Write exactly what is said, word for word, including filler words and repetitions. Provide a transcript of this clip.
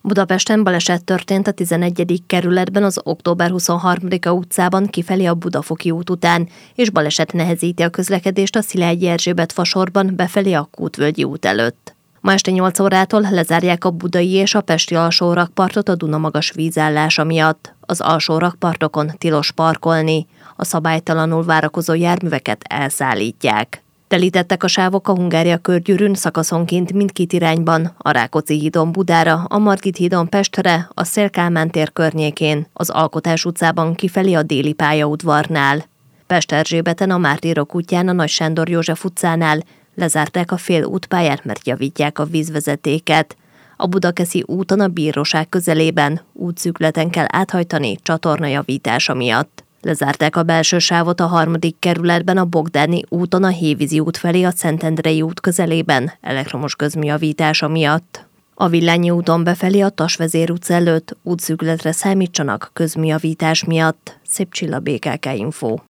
Budapesten baleset történt a tizenegyedik kerületben az október huszonharmadika utcában kifelé a Budafoki út után, és baleset nehezíti a közlekedést a Szilágyi Erzsébet fasorban befelé a Kútvölgyi út előtt. Ma este nyolc órától lezárják a budai és a pesti alsó rakpartot a Duna magas vízállása miatt. Az alsó rakpartokon tilos parkolni, a szabálytalanul várakozó járműveket elszállítják. Telítettek a sávok a Hungária körgyűrűn szakaszonként mindkét irányban, a Rákóczi hídon Budára, a Margit hídon Pestre, a Széll-Kálmán tér környékén, az Alkotás utcában kifelé a déli pályaudvarnál. Pest-Erzsébeten a Mártírok útján a Nagy Sándor József utcánál lezárták a fél útpályát, mert javítják a vízvezetéket. A Budakeszi úton a Bíróság közelében útszűkületen kell áthajtani csatorna javítása miatt. Lezárták a belső sávot a harmadik kerületben a Bogdáni úton a Hévízi út felé a Szentendrei út közelében elektromos közműjavítása miatt. A Villányi úton befelé a Tasvezér utca előtt útszűkületre számítsanak közműjavítás miatt. Szép Csilla, bé ká ká Info.